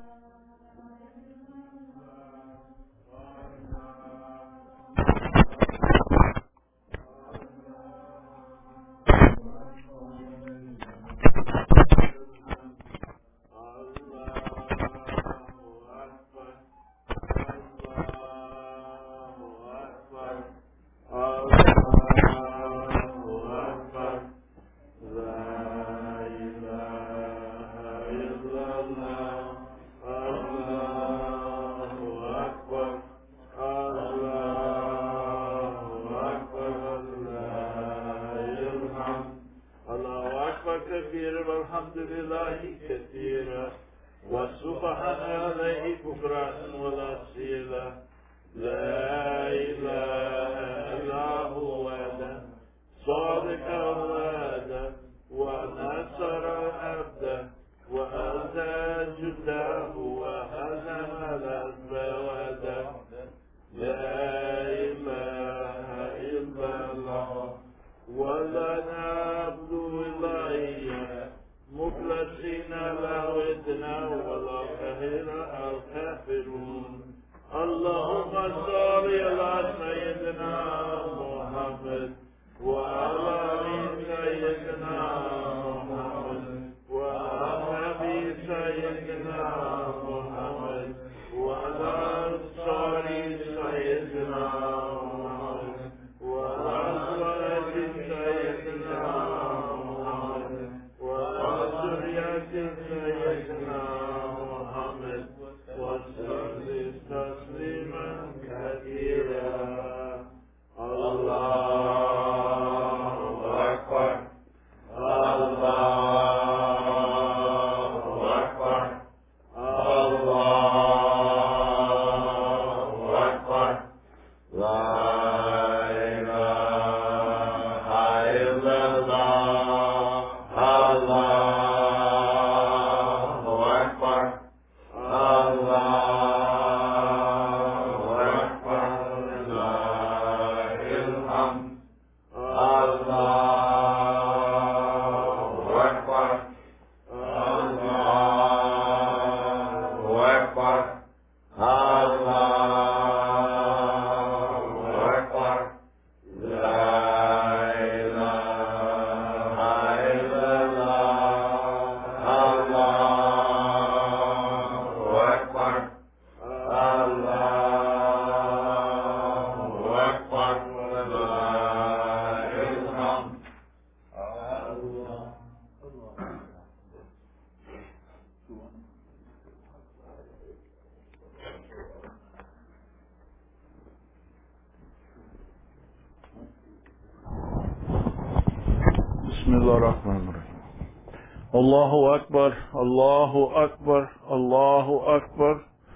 Allahu Akbar, Allahu Akbar, Allahu Akbar,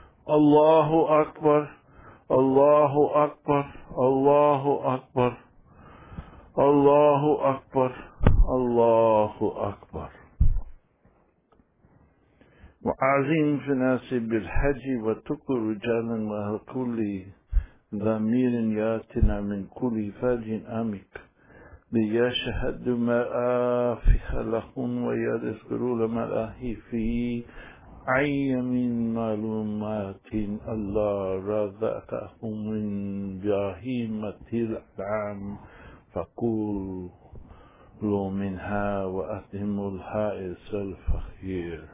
Allahu Akbar, Allahu Akbar, Allahu Akbar, Allahu Akbar, Allahu Akbar. وعظيم في الناس بالحج وتقر رجالا وأهل كل ضمير ياتنا من كل فج عميق ليشهد مآفح لهم ويذكروا المآهي في أي من معلومات الله رزقهم من بهيمة الأنعام فكلوا منها وأطعموا الحائس الفقير.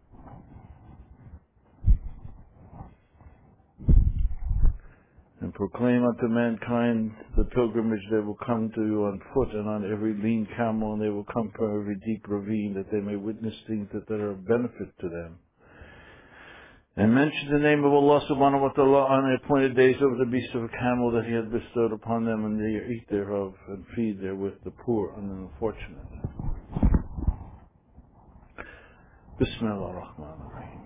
And proclaim unto mankind the pilgrimage they will come to you on foot and on every lean camel, and they will come from every deep ravine, that they may witness things that are of benefit to them. And mention the name of Allah subhanahu wa ta'ala on the appointed days over the beasts of a camel that He had bestowed upon them, and they eat thereof and feed therewith the poor and the unfortunate. Bismillah ar-Rahman ar-Rahim.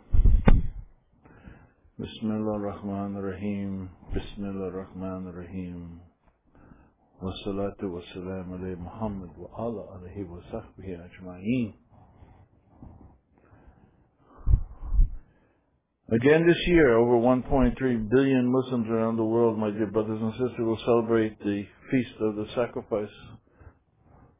Bismillah ar-Rahman ar-Rahim. Bismillah ar-Rahman ar-Rahim. Wa salatu wa salam alayhi Muhammad wa ala alihi wa sahbihi ajma'een. Again this year, over 1.3 billion Muslims around the world, my dear brothers and sisters, will celebrate the feast of the sacrifice,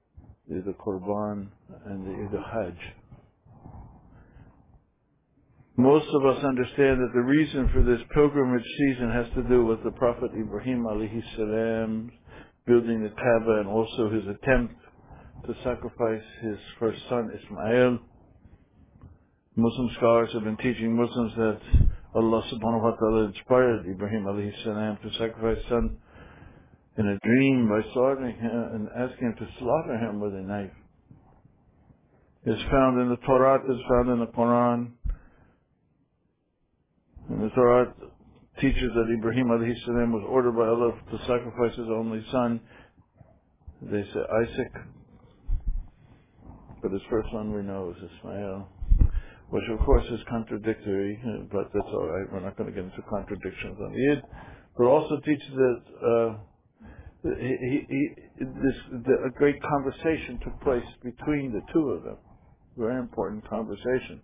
the Qurban and the Hajj. Most of us understand that the reason for this pilgrimage season has to do with the Prophet Ibrahim alayhi salam building the Kaaba and also his attempt to sacrifice his first son Ismail. Muslim scholars have been teaching Muslims that Allah subhanahu wa ta'ala inspired Ibrahim alayhi salam to sacrifice his son in a dream by slaughtering him and asking him to slaughter him with a knife. It's found in the Torah, it's found in the Quran. And the Torah teaches that Ibrahim alayhi salam was ordered by Allah to sacrifice his only son. They say Isaac, but his first son we know is Ismail, which of course is contradictory, but that's all right. We're not going to get into contradictions on the Eid. But it also teaches that a great conversation took place between the two of them. Very important conversation.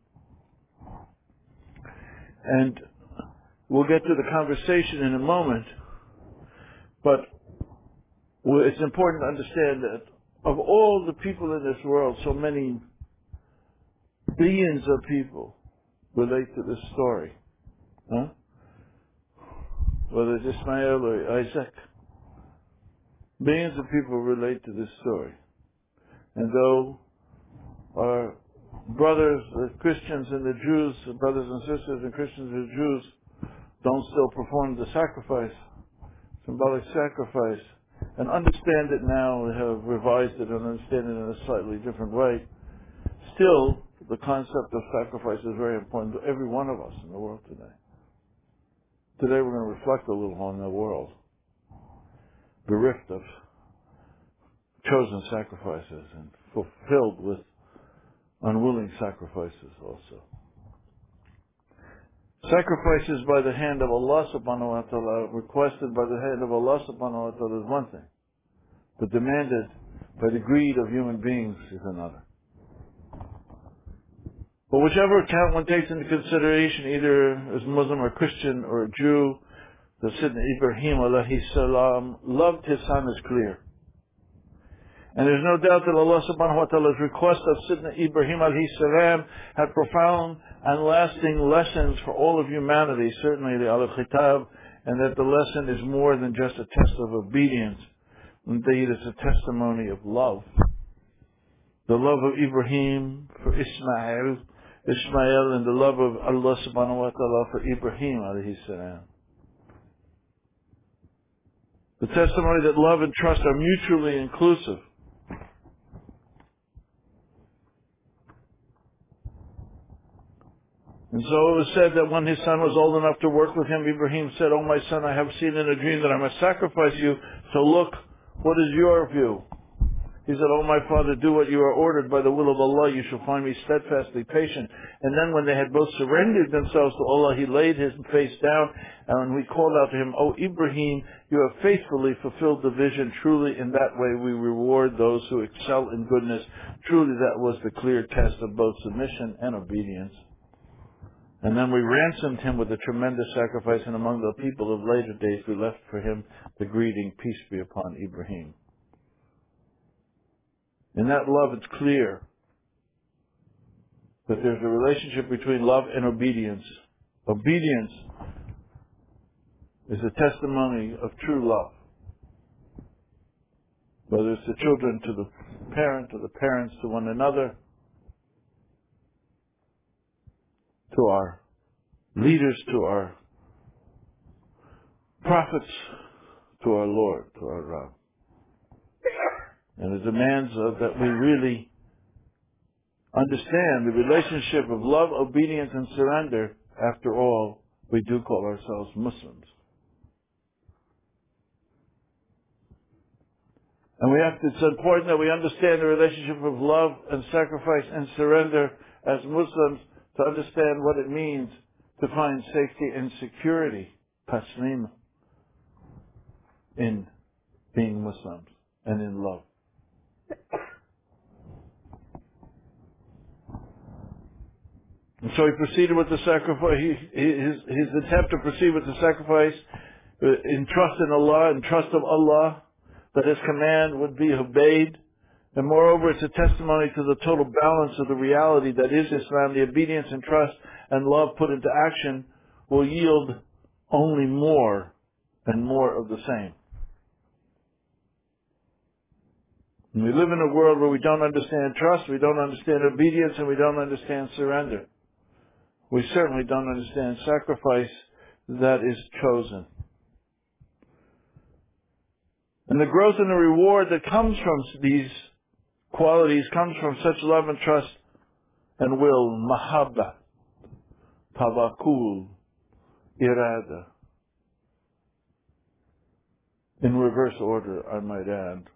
And we'll get to the conversation in a moment, but it's important to understand that of all the people in this world, so many billions of people relate to this story. Huh? Whether it's Ismail or Isaac, billions of people relate to this story. And though our brothers, the Christians and the Jews, the brothers and sisters and Christians and Jews don't still perform the sacrifice, symbolic sacrifice, and understand it now, we have revised it and understand it in a slightly different way. Still, the concept of sacrifice is very important to every one of us in the world today. Today we're going to reflect a little on the world, bereft of chosen sacrifices and fulfilled with unwilling sacrifices also. Sacrifices by the hand of Allah subhanahu wa ta'ala, requested by the hand of Allah subhanahu wa ta'ala is one thing, but demanded by the greed of human beings is another. But whichever account one takes into consideration, either as Muslim or Christian or a Jew, that Sayyidina Ibrahim alayhi salam loved his son is clear. And there's no doubt that Allah subhanahu wa ta'ala's request of Sayyidina Ibrahim alayhi salam had profound and lasting lessons for all of humanity, certainly the Al-Khitab, and that the lesson is more than just a test of obedience. Indeed, it's a testimony of love. The love of Ibrahim for Ismail, and the love of Allah subhanahu wa ta'ala for Ibrahim alayhi salam. The testimony that love and trust are mutually inclusive. And so it was said that when his son was old enough to work with him, Ibrahim said, "Oh my son, I have seen in a dream that I must sacrifice you. So look, what is your view?" He said, "Oh my father, do what you are ordered by the will of Allah. You shall find me steadfastly patient." And then when they had both surrendered themselves to Allah, he laid his face down and we called out to him, "O Ibrahim, you have faithfully fulfilled the vision. Truly in that way we reward those who excel in goodness." Truly that was the clear test of both submission and obedience. And then we ransomed him with a tremendous sacrifice, and among the people of later days we left for him the greeting, "Peace be upon Ibrahim." In that love it's clear that there's a relationship between love and obedience. Obedience is a testimony of true love. Whether it's the children to the parent or the parents to one another, to our leaders, to our prophets, to our Lord, to our Rabb. And it demands that we really understand the relationship of love, obedience, and surrender. After all, we do call ourselves Muslims. And it's important that we understand the relationship of love and sacrifice and surrender as Muslims to understand what it means to find safety and security, taslim, in being Muslims and in love. And so he proceeded with the sacrifice, his attempt to proceed with the sacrifice in trust in Allah, in trust of Allah, that his command would be obeyed. And moreover, it's a testimony to the total balance of the reality that is Islam, the obedience and trust and love put into action will yield only more and more of the same. And we live in a world where we don't understand trust, we don't understand obedience, and we don't understand surrender. We certainly don't understand sacrifice that is chosen. And the growth and the reward that comes from these qualities comes from such love and trust and will, mahabba, tawakkul, irada. In reverse order, I might add.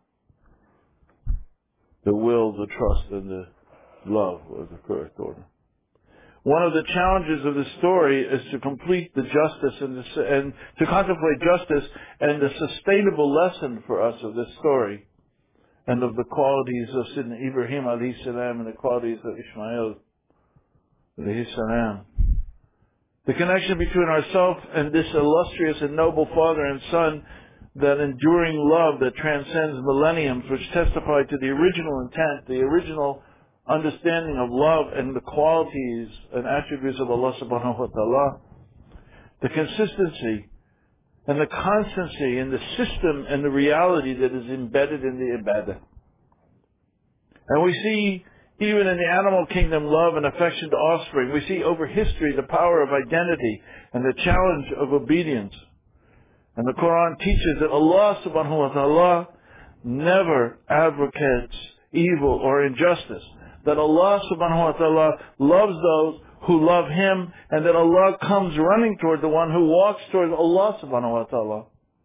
The will, the trust, and the love was the correct order. One of the challenges of this story is to complete the justice and to contemplate justice and the sustainable lesson for us of this story and of the qualities of Sidna Ibrahim alayhi salam and the qualities of Ishmael alayhi salam. The connection between ourselves and this illustrious and noble father and son, that enduring love that transcends millenniums, which testify to the original intent, the original understanding of love and the qualities and attributes of Allah subhanahu wa ta'ala, the consistency and the constancy in the system and the reality that is embedded in the ibadah. And we see even in the animal kingdom love and affection to offspring. We see over history the power of identity and the challenge of obedience. And the Quran teaches that Allah subhanahu wa ta'ala never advocates evil or injustice. That Allah subhanahu wa ta'ala loves those who love Him, and that Allah comes running toward the one who walks toward Allah subhanahu wa ta'ala.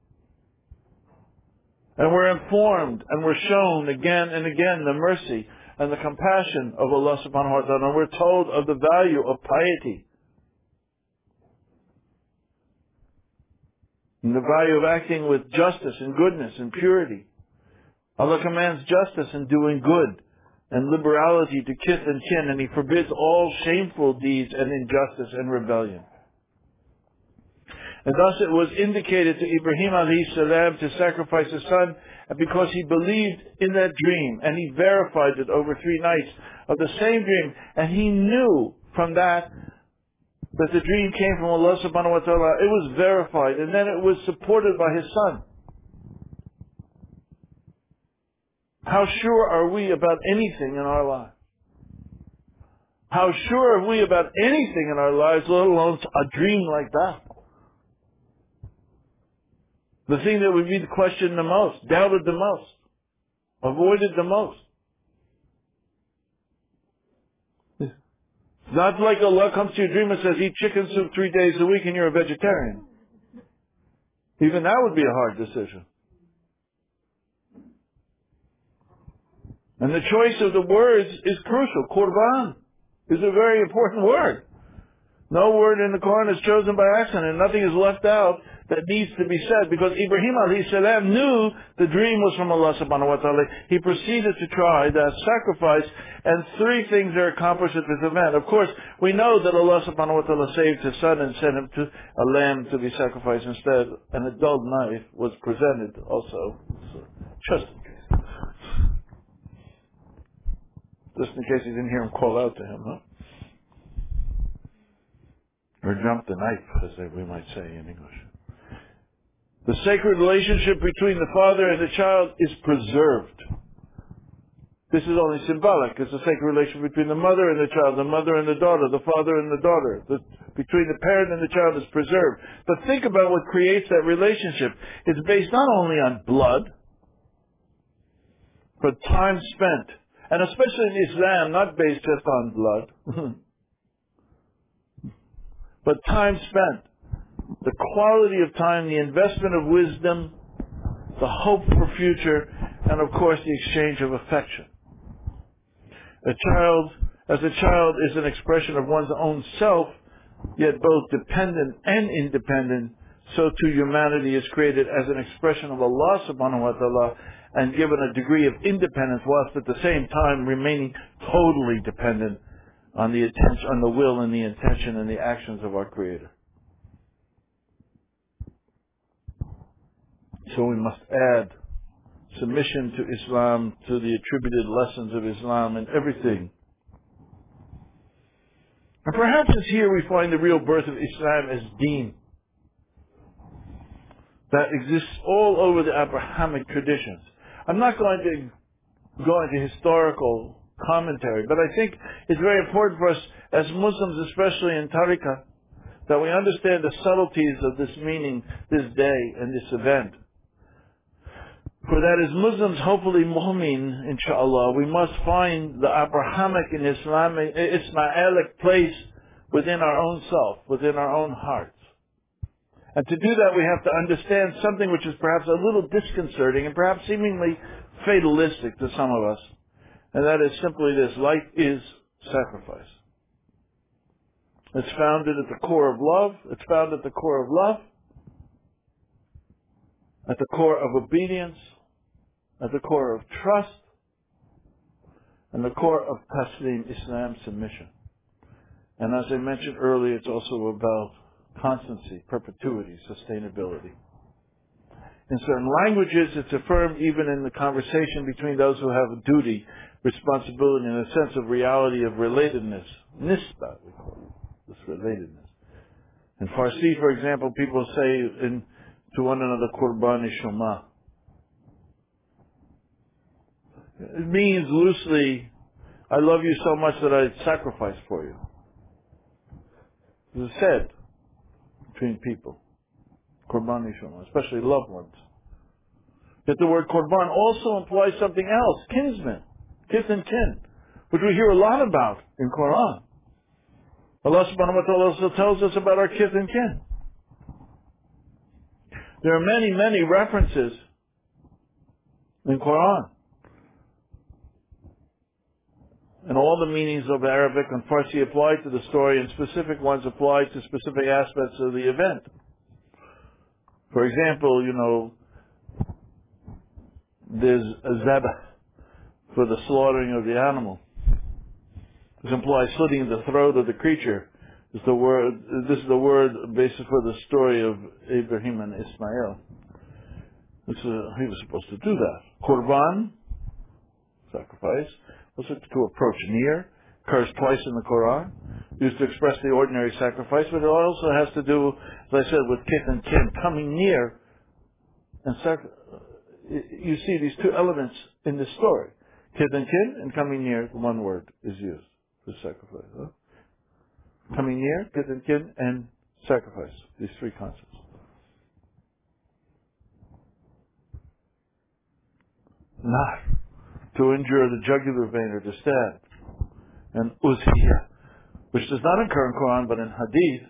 And we're informed and we're shown again and again the mercy and the compassion of Allah subhanahu wa ta'ala. And we're told of the value of piety. And the value of acting with justice and goodness and purity. Allah commands justice in doing good and liberality to kith and kin, and He forbids all shameful deeds and injustice and rebellion. And thus it was indicated to Ibrahim alayhi salam to sacrifice his son because he believed in that dream and he verified it over 3 nights of the same dream, and he knew from that the dream came from Allah subhanahu wa ta'ala. It was verified, and then it was supported by his son. How sure are we about anything in our lives? How sure are we about anything in our lives, let alone a dream like that? The thing that would be questioned the most, doubted the most, avoided the most. It's not like Allah comes to your dream and says, eat chicken soup 3 days a week and you're a vegetarian. Even that would be a hard decision. And the choice of the words is crucial. Qurban is a very important word. No word in the Quran is chosen by accident, and nothing is left out that needs to be said, because Ibrahim alayhi salam knew the dream was from Allah subhanahu wa ta'ala. He proceeded to try that sacrifice, and 3 things are accomplished at this event. Of course, we know that Allah subhanahu wa ta'ala saved his son and sent him to a lamb to be sacrificed instead. An adult knife was presented also, just in case. Just in case he didn't hear him call out to him, huh? Or jump the knife, as we might say in English. The sacred relationship between the father and the child is preserved. This is only symbolic. It's a sacred relationship between the mother and the child, the mother and the daughter, the father and the daughter. Between the parent and the child is preserved. But think about what creates that relationship. It's based not only on blood, but time spent. And especially in Islam, not based just on blood, but time spent. The quality of time, the investment of wisdom, the hope for future, and of course the exchange of affection. As a child is an expression of one's own self, yet both dependent and independent, so too humanity is created as an expression of Allah subhanahu wa ta'ala and given a degree of independence, whilst at the same time remaining totally dependent on the will and the intention and the actions of our Creator. So we must add submission to Islam, to the attributed lessons of Islam and everything And perhaps it's here we find the real birth of Islam as deen that exists all over the Abrahamic traditions. I'm not going to go into historical commentary, but I think it's very important for us as Muslims, especially in Tariqah, that we understand the subtleties of this meaning, this day, and this event. For that as Muslims, hopefully mu'min, inshallah, we must find the Abrahamic and Islamic, Ismailic place within our own self, within our own hearts. And to do that, we have to understand something which is perhaps a little disconcerting and perhaps seemingly fatalistic to some of us. And that is simply this: life is sacrifice. It's founded at the core of love. It's found at the core of love, at the core of obedience, at the core of trust, and the core of taslim, Islam, submission. And as I mentioned earlier, it's also about constancy, perpetuity, sustainability. In certain languages, it's affirmed even in the conversation between those who have a duty, responsibility, and a sense of reality of relatedness. Nisba, we call it, this relatedness. In Farsi, for example, people say to one another, Qurbani Shoma. It means loosely, I love you so much that I'd sacrifice for you. It's said between people. Qurbani Shoma, especially loved ones. Yet the word Qurban also implies something else, kinsmen, kith and kin, which we hear a lot about in Quran. Allah subhanahu wa ta'ala also tells us about our kith and kin. There are many, many references in Quran. And all the meanings of Arabic and Farsi apply to the story, and specific ones apply to specific aspects of the event. For example, there's a zabah for the slaughtering of the animal. This implies slitting the throat of the creature. This is the word basis for the story of Ibrahim and Ismail. He was supposed to do that. Qurban, sacrifice, also to approach near, occurs twice in the Quran, used to express the ordinary sacrifice, but it also has to do, as I said, with kith and kin, coming near. And you see these two elements in the story. Kith and kin and coming near, one word is used for sacrifice. Huh? Coming near, kith and kin, and sacrifice. These three concepts. Nar, to injure the jugular vein or to stab. And uzhiya, which does not occur in Quran but in Hadith.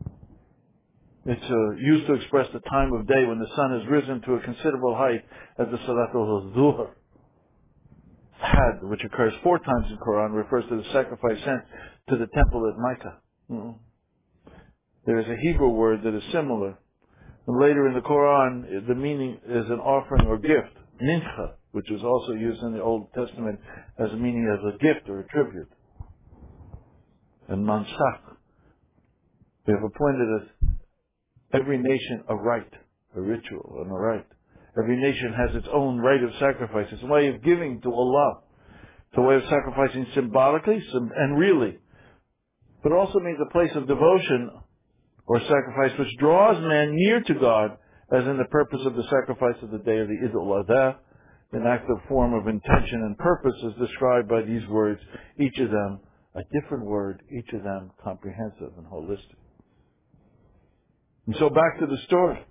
It's used to express the time of day when the sun has risen to a considerable height as the Salatul Zuhr. Had, which occurs 4 times in Quran, refers to the sacrifice sent to the temple at Micah. There is a Hebrew word that is similar. And later in the Quran, the meaning is an offering or gift. Nincha, which is also used in the Old Testament as a meaning as a gift or a tribute. And mansak. We have appointed every nation a rite, a ritual, and a rite. Every nation has its own rite of sacrifice. It's a way of giving to Allah. It's a way of sacrificing symbolically and really. But it also means a place of devotion or sacrifice which draws man near to God, as in the purpose of the sacrifice of the day of the Eid al-Adha, an active form of intention and purpose is described by these words, each of them a different word, each of them comprehensive and holistic. And so back to the story.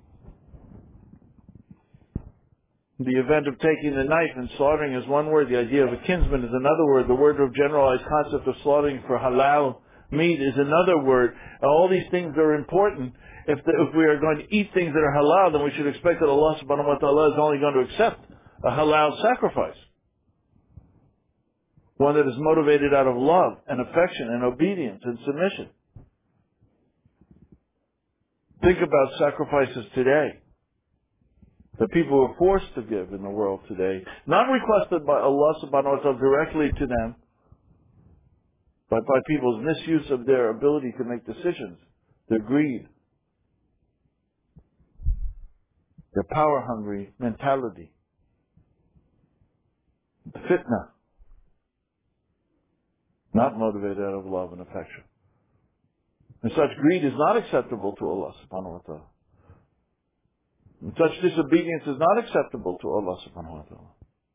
The event of taking the knife and slaughtering is one word. The idea of a kinsman is another word. The word of generalized concept of slaughtering for halal meat is another word. All these things are important. If we are going to eat things that are halal, then we should expect that Allah subhanahu wa ta'ala is only going to accept a halal sacrifice. One that is motivated out of love and affection and obedience and submission. Think about sacrifices today that people are forced to give in the world today, not requested by Allah subhanahu wa ta'ala directly to them, but by people's misuse of their ability to make decisions, their greed, their power-hungry mentality, fitna, not motivated out of love and affection. And such greed is not acceptable to Allah subhanahu wa ta'ala. And such disobedience is not acceptable to Allah subhanahu wa ta'ala.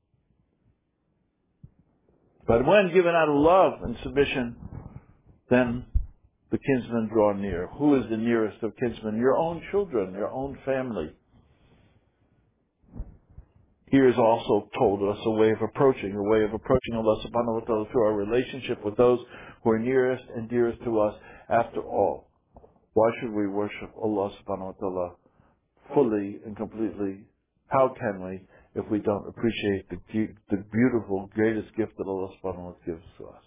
But when given out of love and submission, then the kinsmen draw near. Who is the nearest of kinsmen? Your own children, your own family. Here is also told us a way of approaching Allah subhanahu wa ta'ala through our relationship with those who are nearest and dearest to us. After all, why should we worship Allah subhanahu wa ta'ala fully and completely? How can we if we don't appreciate the beautiful, greatest gift that Allah subhanahu wa ta'ala gives to us?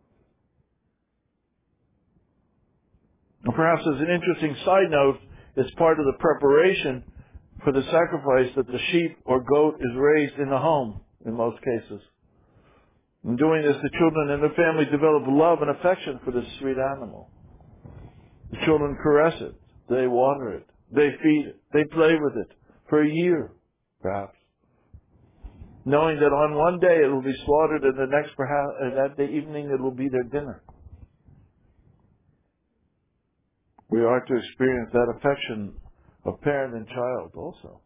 And perhaps as an interesting side note, as part of the preparation for the sacrifice, that the sheep or goat is raised in the home in most cases. In doing this, the children and the family develop love and affection for this sweet animal. The children caress it, they water it, they feed it, they play with it for a year, perhaps, knowing that on one day it will be slaughtered and the next, perhaps, that day evening it will be their dinner. We are to experience that affection of parent and child also.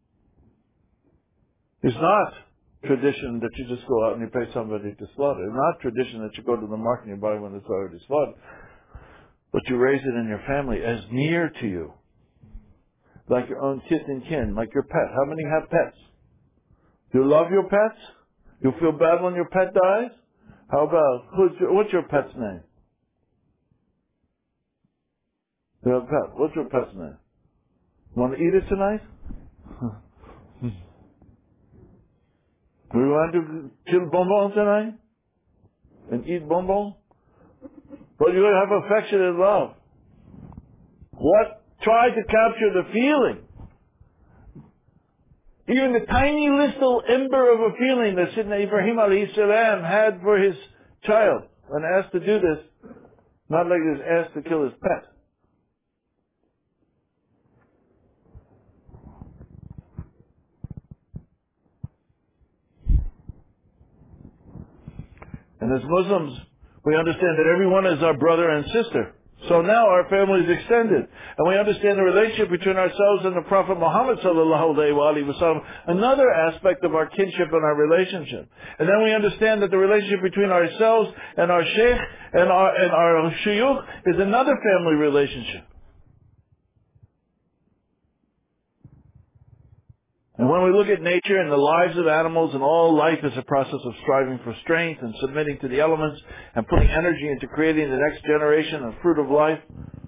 It's not tradition that you just go out and you pay somebody to slaughter. It's not tradition that you go to the market and you buy one that's already slaughtered. But you raise it in your family as near to you, like your own kith and kin, like your pet. How many have pets? Do you love your pets? You feel bad when your pet dies? How about, what's your pet's name? You have a pet. What's your pet's name? Want to eat it tonight? We want to kill bonbon tonight? And eat bonbon? But you're going to have affection and love. Try to capture the feeling. Even the tiny little ember of a feeling that Sayyidina Ibrahim alayhi salam had for his child when asked to do this, not like he was asked to kill his pet. And as Muslims, we understand that everyone is our brother and sister. So now our family is extended. And we understand the relationship between ourselves and the Prophet Muhammad sallallahu alayhi wa sallam, another aspect of our kinship and our relationship. And then we understand that the relationship between ourselves and our sheikh and our shuyukh is another family relationship. And when we look at nature and the lives of animals, and all life is a process of striving for strength and submitting to the elements and putting energy into creating the next generation and fruit of life,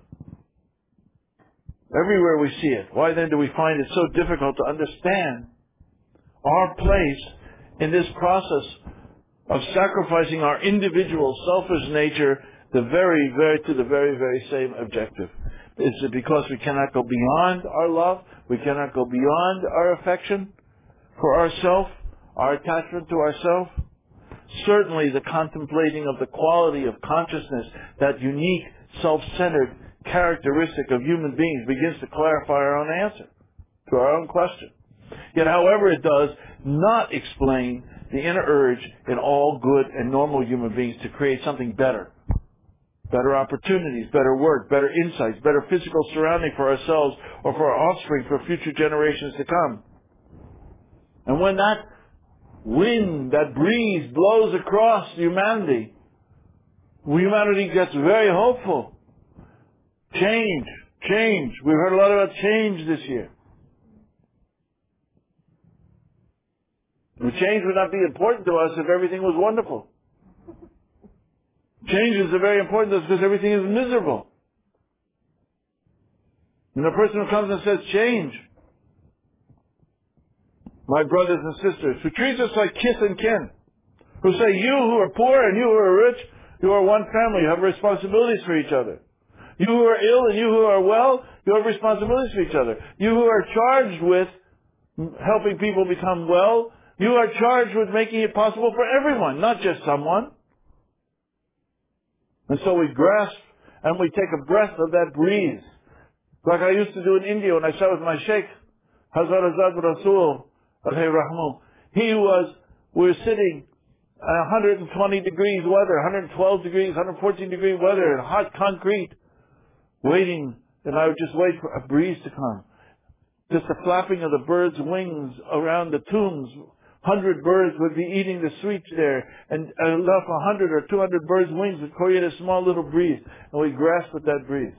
everywhere we see it. Why then do we find it so difficult to understand our place in this process of sacrificing our individual selfish nature to the very same objective? Is it because we cannot go beyond our love? We cannot go beyond our affection for ourself, our attachment to ourself? Certainly the contemplating of the quality of consciousness, that unique, self-centered characteristic of human beings, begins to clarify our own answer to our own question. Yet, however, it does not explain the inner urge in all good and normal human beings to create something better. Better opportunities, better work, better insights, better physical surrounding for ourselves or for our offspring, for future generations to come. And when that wind, that breeze blows across humanity gets very hopeful. Change. We've heard a lot about change this year. And change would not be important to us if everything was wonderful. Change is very important to us because everything is miserable. And the person who comes and says, change, my brothers and sisters, who treats us like kith and kin, who say, you who are poor and you who are rich, you are one family, you have responsibilities for each other. You who are ill and you who are well, you have responsibilities for each other. You who are charged with helping people become well, you are charged with making it possible for everyone, not just someone. And so we grasp and we take a breath of that breeze. Like I used to do in India when I sat with my sheikh, Hazrat Azad Rasul, alayhi rahmu. We were sitting at 120 degrees weather, 112 degrees, 114 degree weather, in hot concrete. waiting, and I would just wait for a breeze to come. Just the flapping of the birds' wings around the tombs. 100 birds would be eating the sweets there, and enough 100 or 200 birds' wings would create a small little breeze, and we grasp at that breeze.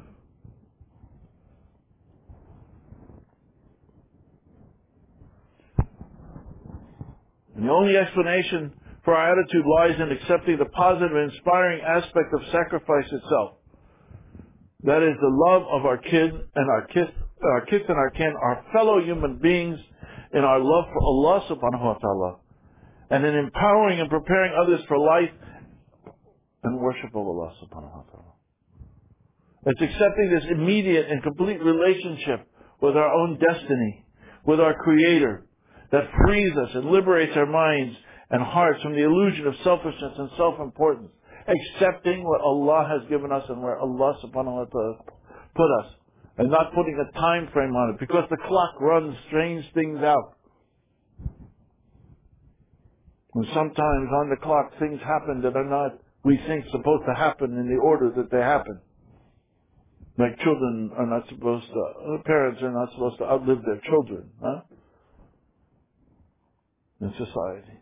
And the only explanation for our attitude lies in accepting the positive and inspiring aspect of sacrifice itself. That is the love of our kids and our kin, our fellow human beings, in our love for Allah subhanahu wa ta'ala, and in empowering and preparing others for life and worship of Allah subhanahu wa ta'ala. It's accepting this immediate and complete relationship with our own destiny, with our Creator, that frees us and liberates our minds and hearts from the illusion of selfishness and self-importance. Accepting what Allah has given us and where Allah subhanahu wa ta'ala put us, and not putting a time frame on it, because the clock runs strange things out. And sometimes on the clock things happen that are not, we think, supposed to happen in the order that they happen. Like children are not supposed to, parents are not supposed to outlive their children, huh? In society.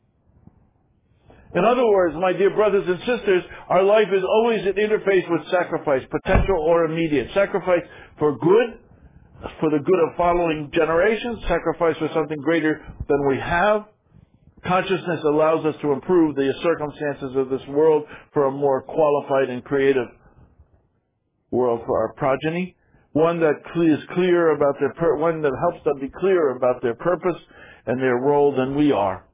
In other words, my dear brothers and sisters, our life is always an interface with sacrifice, potential or immediate. Sacrifice for good, for the good of following generations. Sacrifice for something greater than we have. Consciousness allows us to improve the circumstances of this world for a more qualified and creative world for our progeny. One that is clear about one that helps them be clearer about their purpose and their role than we are.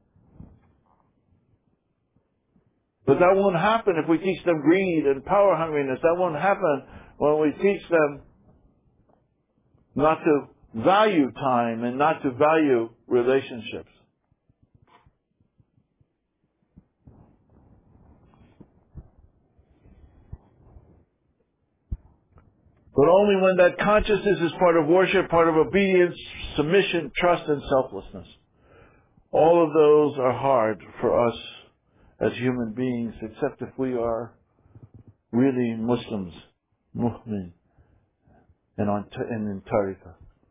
But that won't happen if we teach them greed and power hungriness. That won't happen when we teach them not to value time and not to value relationships. But only when that consciousness is part of worship, part of obedience, submission, trust, and selflessness. All of those are hard for us as human beings, except if we are really Muslims, mu'min, and in tariqah.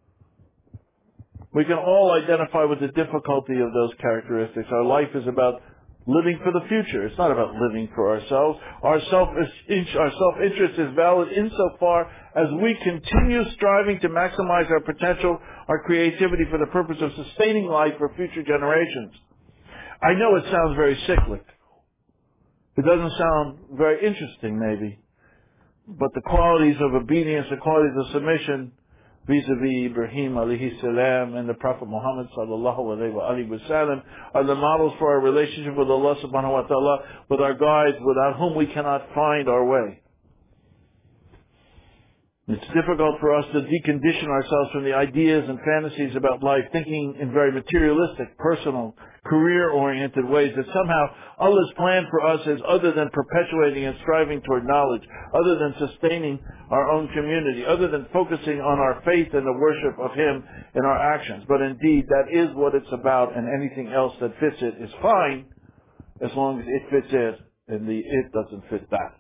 We can all identify with the difficulty of those characteristics. Our life is about living for the future. It's not about living for ourselves. Our self-interest is valid insofar as we continue striving to maximize our potential, our creativity for the purpose of sustaining life for future generations. I know it sounds very cyclic. It doesn't sound very interesting, maybe. But the qualities of obedience, the qualities of submission, vis-a-vis Ibrahim alayhi salam and the Prophet Muhammad sallallahu alayhi wa sallam, are the models for our relationship with Allah subhanahu wa ta'ala, with our guides, without whom we cannot find our way. It's difficult for us to decondition ourselves from the ideas and fantasies about life, thinking in very materialistic, personal, career-oriented ways, that somehow Allah's plan for us is other than perpetuating and striving toward knowledge, other than sustaining our own community, other than focusing on our faith and the worship of Him in our actions. But indeed, that is what it's about, and anything else that fits it is fine, as long as it fits it, and the it doesn't fit that.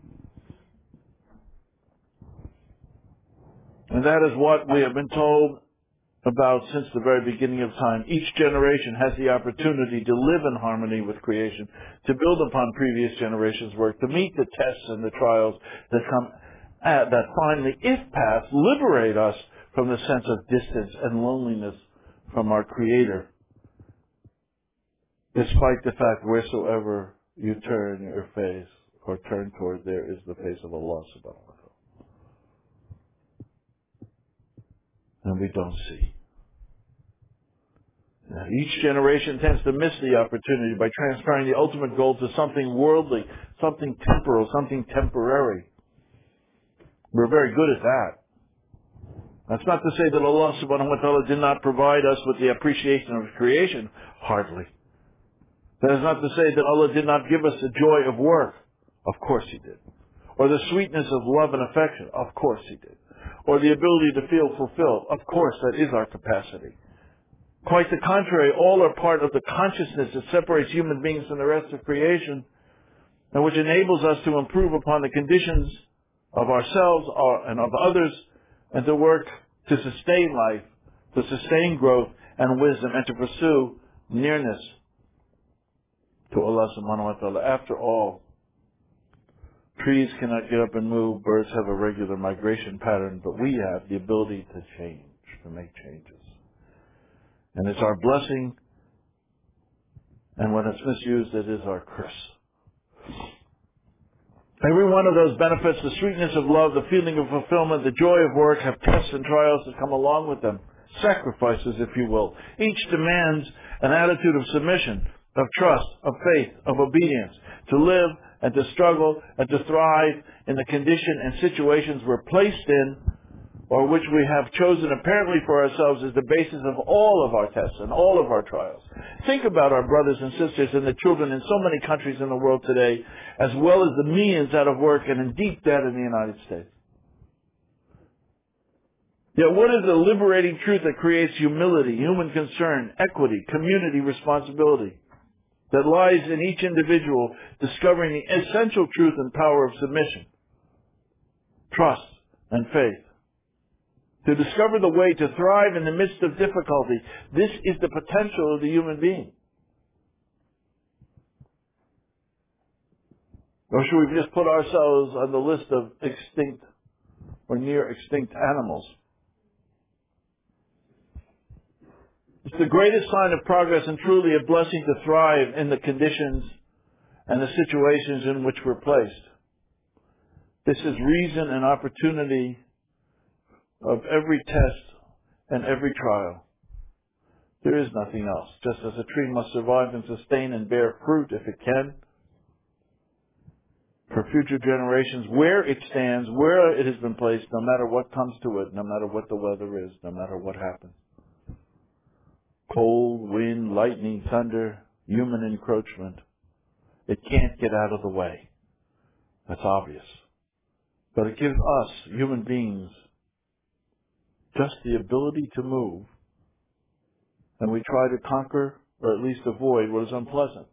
And that is what we have been told about since the very beginning of time. Each generation has the opportunity to live in harmony with creation, to build upon previous generations' work, to meet the tests and the trials that come that finally, if passed, liberate us from the sense of distance and loneliness from our Creator. Despite the fact wheresoever you turn your face or turn toward, there is the face of Allah subhanahu wa ta'ala. And we don't see. Now, each generation tends to miss the opportunity by transferring the ultimate goal to something worldly, something temporal, something temporary. We're very good at that. That's not to say that Allah subhanahu wa ta'ala did not provide us with the appreciation of creation. Hardly. That is not to say that Allah did not give us the joy of work. Of course He did. Or the sweetness of love and affection. Of course He did. Or the ability to feel fulfilled. Of course, that is our capacity. Quite the contrary, all are part of the consciousness that separates human beings from the rest of creation, and which enables us to improve upon the conditions of ourselves and of others, and to work to sustain life, to sustain growth and wisdom, and to pursue nearness to Allah subhanahu wa ta'ala. After all, trees cannot get up and move, birds have a regular migration pattern, but we have the ability to change, to make changes. And it's our blessing, and when it's misused, it is our curse. Every one of those benefits, the sweetness of love, the feeling of fulfillment, the joy of work, have tests and trials that come along with them. Sacrifices, if you will. Each demands an attitude of submission, of trust, of faith, of obedience, to live and to struggle and to thrive in the condition and situations we're placed in, or which we have chosen apparently for ourselves as the basis of all of our tests and all of our trials. Think about our brothers and sisters and the children in so many countries in the world today, as well as the millions out of work and in deep debt in the United States. Yet what is the liberating truth that creates humility, human concern, equity, community responsibility that lies in each individual discovering the essential truth and power of submission, trust, and faith? To discover the way to thrive in the midst of difficulty. This is the potential of the human being. Or should we just put ourselves on the list of extinct or near extinct animals? It's the greatest sign of progress and truly a blessing to thrive in the conditions and the situations in which we're placed. This is reason and opportunity of every test and every trial. There is nothing else. Just as a tree must survive and sustain and bear fruit if it can, for future generations, where it stands, where it has been placed, no matter what comes to it, no matter what the weather is, no matter what happens. Cold, wind, lightning, thunder, human encroachment. It can't get out of the way. That's obvious. But it gives us, human beings, just the ability to move, and we try to conquer or at least avoid what is unpleasant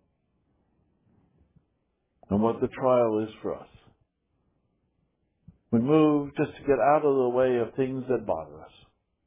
and what the trial is for us. We move just to get out of the way of things that bother us.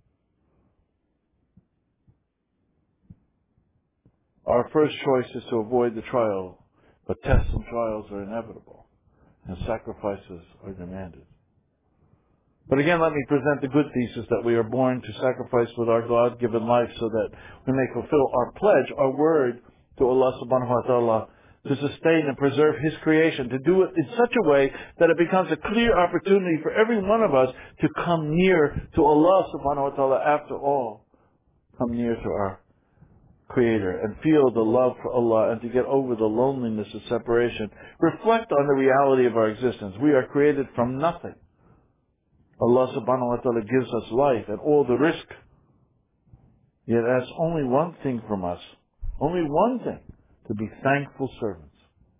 Our first choice is to avoid the trial, but tests and trials are inevitable, and sacrifices are demanded. But again, let me present the good thesis that we are born to sacrifice with our God-given life so that we may fulfill our pledge, our word to Allah subhanahu wa ta'ala, to sustain and preserve His creation, to do it in such a way that it becomes a clear opportunity for every one of us to come near to Allah subhanahu wa ta'ala. After all, come near to our Creator and feel the love for Allah and to get over the loneliness of separation. Reflect on the reality of our existence. We are created from nothing. Allah subhanahu wa ta'ala gives us life and all the risk. Yet asks only one thing from us. Only one thing. To be thankful servants.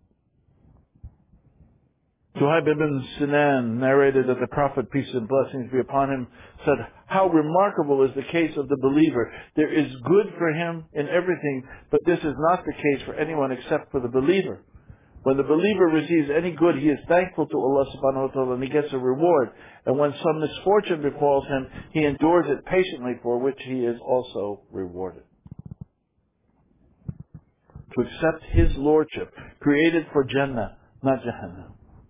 Suhaib ibn Sinan narrated that the Prophet, peace and blessings be upon him, said, "How remarkable is the case of the believer. There is good for him in everything, but this is not the case for anyone except for the believer. When the believer receives any good, he is thankful to Allah subhanahu wa ta'ala and he gets a reward. And when some misfortune befalls him, he endures it patiently, for which he is also rewarded." To accept His Lordship, created for Jannah, not Jahannam.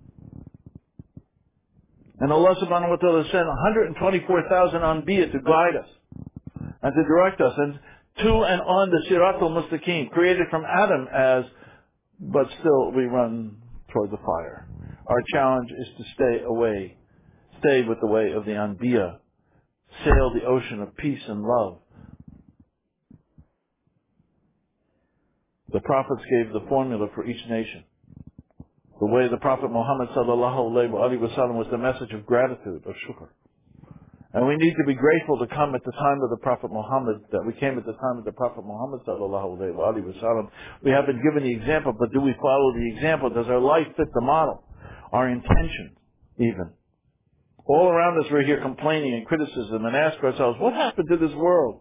And Allah subhanahu wa ta'ala sent 124,000 Anbiya to guide us and to direct us and to and on the Sirat al-Mustaqim, created from Adam but still we run toward the fire. Our challenge is to stay with the way of the Anbiya, sail the ocean of peace and love. The prophets gave the formula for each nation. The way of the Prophet Muhammad sallallahu alaihi wasallam was the message of gratitude, of shukr. And we need to be grateful to come at the time of the Prophet Muhammad, that we came at the time of the Prophet Muhammad sallallahu alaihi wasallam. We have been given the example, but do we follow the example? Does our life fit the model? Our intentions, even. All around us we're here complaining and criticism and ask ourselves, what happened to this world?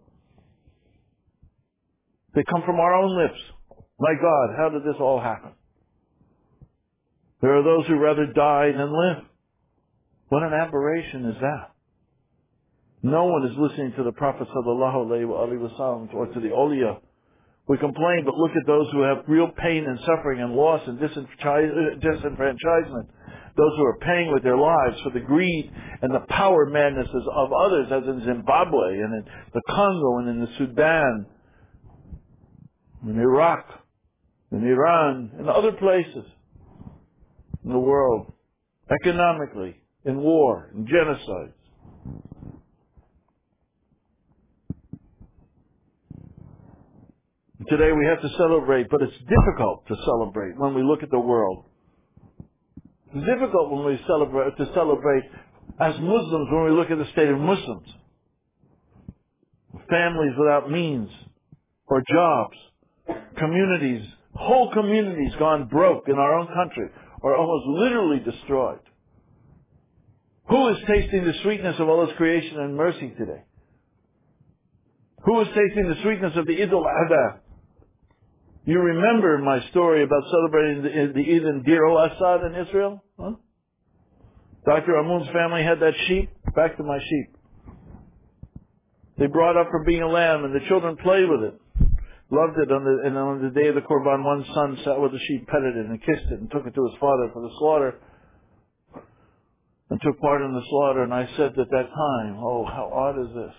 They come from our own lips. My God, how did this all happen? There are those who rather die than live. What an aberration is that? No one is listening to the Prophet sallallahu alaihi wasallam or to the awliya. We complain, but look at those who have real pain and suffering and loss and disenfranchisement. Those who are paying with their lives for the greed and the power madnesses of others, as in Zimbabwe and in the Congo and in the Sudan, in Iraq, in Iran, and other places in the world, economically, in war, in genocides. Today we have to celebrate, but it's difficult to celebrate when we look at the world. It's difficult when we celebrate as Muslims when we look at the state of Muslims. Families without means or jobs. Communities, whole communities gone broke in our own country or almost literally destroyed. Who is tasting the sweetness of Allah's creation and mercy today? Who is tasting the sweetness of the Eid al-Adha? You remember my story about celebrating the Eid in Deir al-Assad in Israel? Huh? Dr. Amun's family had that sheep. Back to my sheep. They brought up from being a lamb, and the children played with it. Loved it. And on the day of the Qurban, one son sat with the sheep, petted it, and kissed it, and took it to his father for the slaughter, and took part in the slaughter. And I said at that time, oh, how odd is this?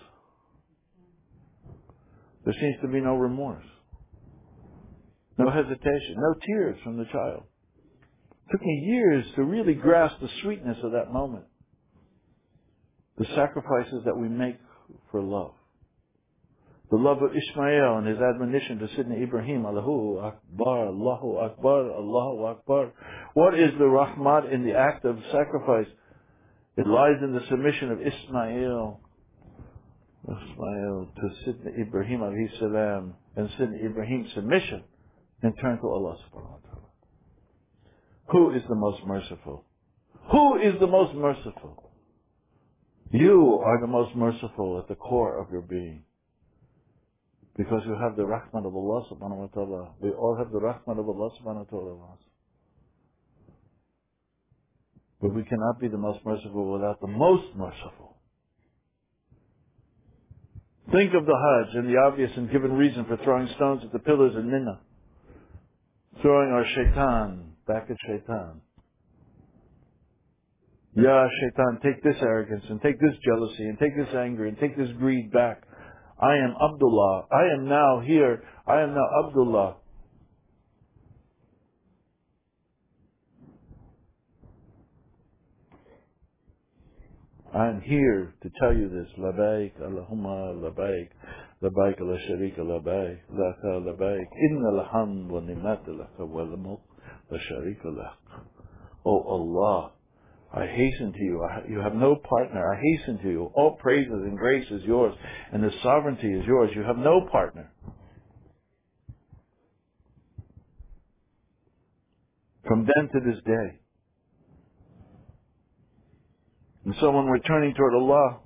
There seems to be no remorse. No hesitation, no tears from the child. It took me years to really grasp the sweetness of that moment. The sacrifices that we make for love. The love of Ishmael and his admonition to Sidna Ibrahim, Allahu Akbar, Allahu Akbar, Allahu Akbar. What is the rahmat in the act of sacrifice? It lies in the submission of Ismail to Sidna Ibrahim alayhi salam, and Sidna Ibrahim's submission and turn to Allah subhanahu wa ta'ala. Who is the most merciful? Who is the most merciful? You are the most merciful at the core of your being. Because you have the rahmat of Allah subhanahu wa ta'ala. We all have the rahmat of Allah subhanahu wa ta'ala. But we cannot be the most merciful without the most merciful. Think of the Hajj and the obvious and given reason for throwing stones at the pillars in Mina. Throwing our shaitan back at shaitan. Ya shaitan, take this arrogance and take this jealousy and take this anger and take this greed back. I am Abdullah. I am now here. I am now Abdullah. I am here to tell you this. Labaik, Allahumma labaik. Labaik la sharika labaik. Laka labaik. Inna alhamd wa ni'mat laka wal mulk la sharika lak. Oh Allah, I hasten to you. You have no partner. I hasten to you. All praises and grace is yours, and the sovereignty is yours. You have no partner. From then to this day. And so when we're turning toward Allah,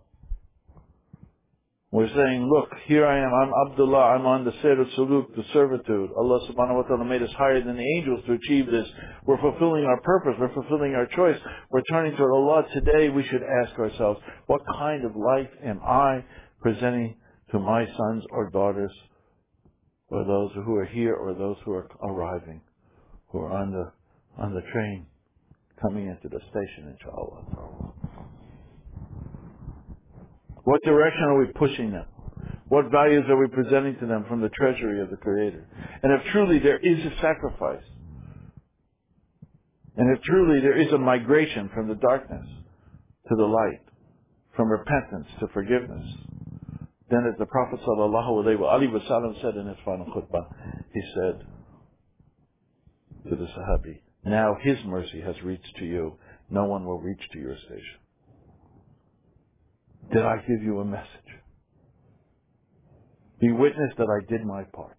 we're saying, look, here I am, I'm Abdullah, I'm on the Sayr al-Suluk, the servitude. Allah subhanahu wa ta'ala made us higher than the angels to achieve this. We're fulfilling our purpose, we're fulfilling our choice. We're turning toward Allah. Today we should ask ourselves, what kind of life am I presenting to my sons or daughters, or those who are here, or those who are arriving, who are on the train, coming into the station, inshallah. What direction are we pushing them? What values are we presenting to them from the treasury of the Creator? And if truly there is a sacrifice, and if truly there is a migration from the darkness to the light, from repentance to forgiveness, then as the Prophet ﷺ said in his final khutbah, he said to the Sahabi, now His mercy has reached to you. No one will reach to your station. Did I give you a message? Be witness that I did my part.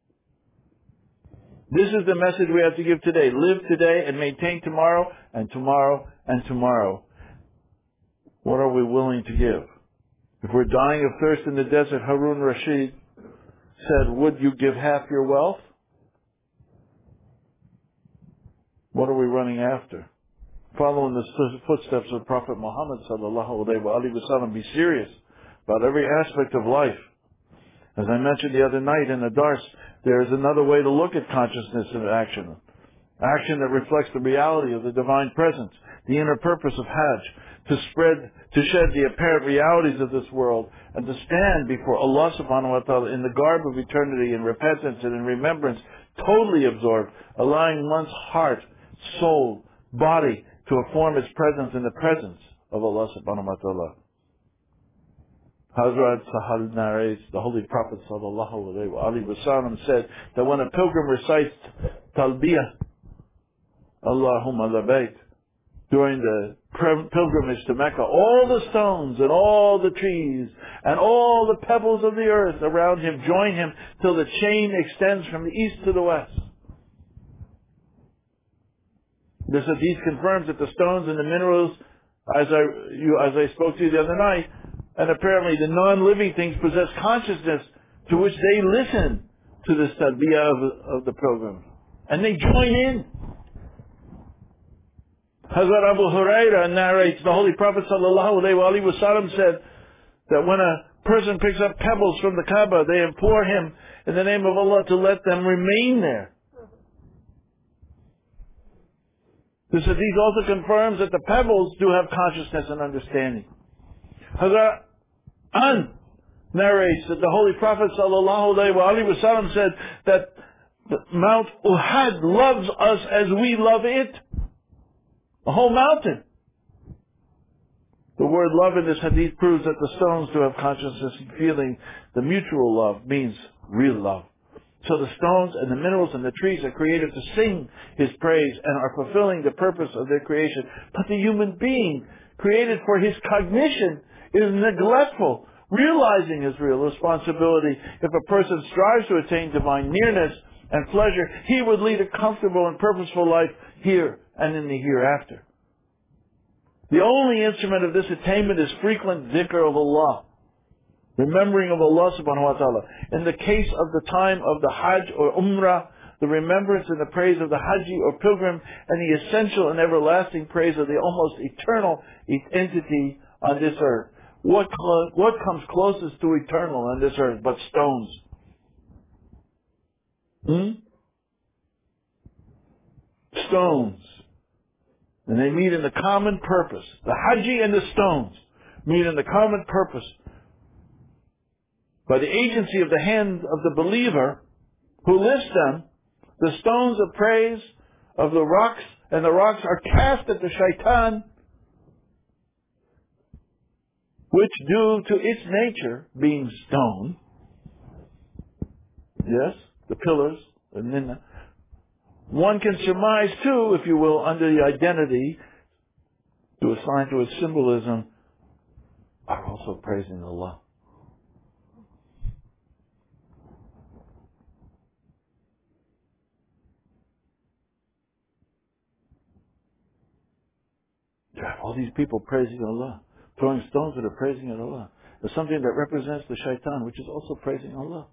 This is the message we have to give today. Live today and maintain tomorrow and tomorrow and tomorrow. What are we willing to give? If we're dying of thirst in the desert, Harun Rashid said, would you give half your wealth? What are we running after? following the footsteps of Prophet Muhammad sallallahu alaihi wasallam. Be serious about every aspect of life. As I mentioned the other night in the Dars, there is another way to look at consciousness and action. Action that reflects the reality of the divine presence, the inner purpose of Hajj, to shed the apparent realities of this world, and to stand before Allah subhanahu wa ta'ala in the garb of eternity in repentance and in remembrance, totally absorbed, allowing one's heart, soul, body to affirm its presence in the presence of Allah subhanahu wa ta'ala. Hazrat Sahal narrates, the Holy Prophet sallallahu alaihi wasallam said that when a pilgrim recites Talbiyah, Allahumma labbaik, during the pilgrimage to Mecca, all the stones and all the trees and all the pebbles of the earth around him join him till the chain extends from the east to the west. This hadith confirms that the stones and the minerals, as I spoke to you the other night, and apparently the non-living things possess consciousness to which they listen to this talbiyah of the pilgrim. And they join in. Hazrat Abu Huraira narrates, the Holy Prophet sallallahu alaihi wasallam said that when a person picks up pebbles from the Kaaba, they implore him in the name of Allah to let them remain there. This hadith also confirms that the pebbles do have consciousness and understanding. Hazrat An narrates that the Holy Prophet sallallahu alaihi wasallam said that Mount Uhud loves us as we love it. The whole mountain. The word love in this hadith proves that the stones do have consciousness and feeling. The mutual love means real love. So the stones and the minerals and the trees are created to sing His praise and are fulfilling the purpose of their creation. But the human being, created for his cognition, is neglectful, realizing his real responsibility. If a person strives to attain divine nearness and pleasure, he would lead a comfortable and purposeful life here and in the hereafter. The only instrument of this attainment is frequent dhikr of Allah, remembering of Allah subhanahu wa ta'ala. In the case of the time of the Hajj or Umrah, the remembrance and the praise of the Haji or pilgrim, and the essential and everlasting praise of the almost eternal entity on this earth. What comes closest to eternal on this earth but stones? Stones. And they meet in the common purpose. The Haji and the stones meet in the common purpose. By the agency of the hand of the believer who lifts them, the stones of praise of the rocks, and the rocks are cast at the shaitan, which due to its nature being stone, yes, the pillars, and then one can surmise too, if you will, under the identity to assign to its symbolism, are also praising Allah. All these people praising Allah, throwing stones that are praising Allah. There's something that represents the shaitan, which is also praising Allah.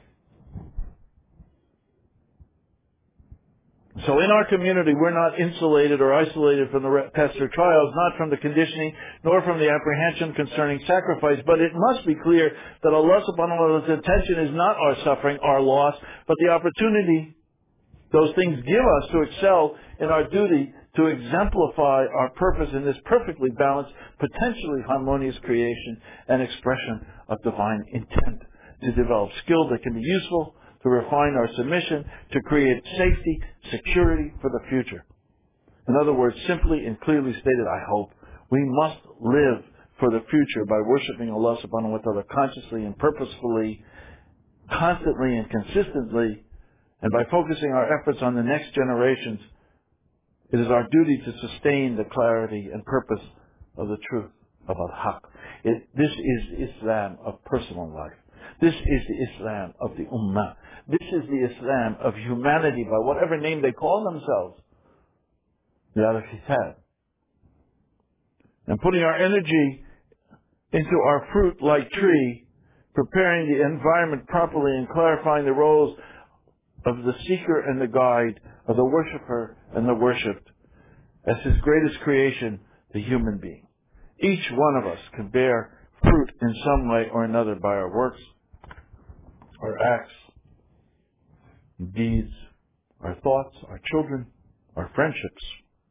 So in our community, we're not insulated or isolated from the tests or trials, not from the conditioning, nor from the apprehension concerning sacrifice. But it must be clear that Allah subhanahu wa ta'ala's intention is not our suffering, our loss, but the opportunity those things give us to excel in our duty to exemplify our purpose in this perfectly balanced, potentially harmonious creation and expression of divine intent, to develop skill that can be useful, to refine our submission, to create safety, security for the future. In other words, simply and clearly stated, I hope, we must live for the future by worshiping Allah subhanahu wa ta'ala consciously and purposefully, constantly and consistently, and by focusing our efforts on the next generations. It is our duty to sustain the clarity and purpose of the truth about Haqq. This is Islam of personal life. This is the Islam of the Ummah. This is the Islam of humanity, by whatever name they call themselves. The Al-Kitab. And putting our energy into our fruit-like tree, preparing the environment properly and clarifying the roles of the seeker and the guide, of the worshipper and the worshipped. as His greatest creation, the human being. Each one of us can bear fruit in some way or another by our works, our acts, deeds, our thoughts, our children, our friendships.